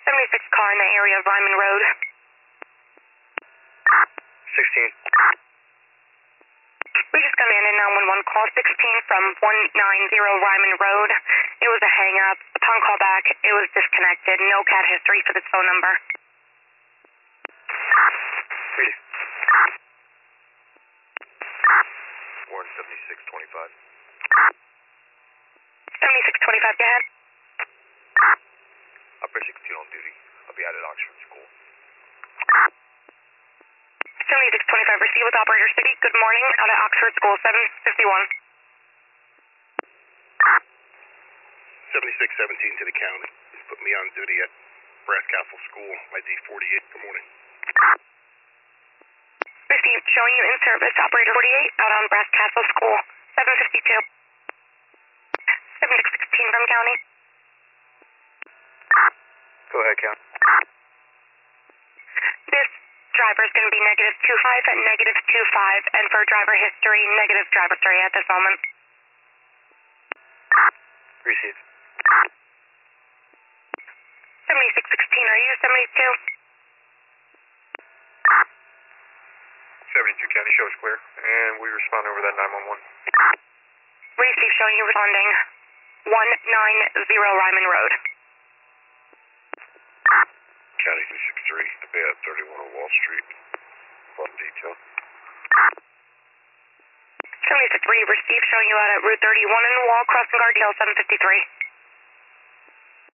76 car in the area of Ryman Road. 16. We just got in 911 call 16 from 190 Ryman Road. It was a hang-up. Upon callback, it was disconnected. No CAD history for this phone number. Read it. Warren 7625. 7625, go ahead. Operator 16 on duty. I'll be out at Oxford School. 7625, receive with Operator City. Good morning, out at Oxford School, 751. 7617 to the county. Just put me on duty at Brass Castle School, ID 48. Good morning. Received, showing you in service, Operator 48, out on Brass Castle School, 752. 7616 from county. Go ahead, Count. This driver is going to be -25 and -25, and for driver history, negative driver history at this moment. Receive. 7616, are you 72? 72 County, show is clear, and we respond over that 911. Receive, showing you responding 190 Ryman Road. County 263, I'll be at 31 on Wall Street. Full detail. 76 receive, showing you out at Route 31 in the wall, crossing guard tail 753.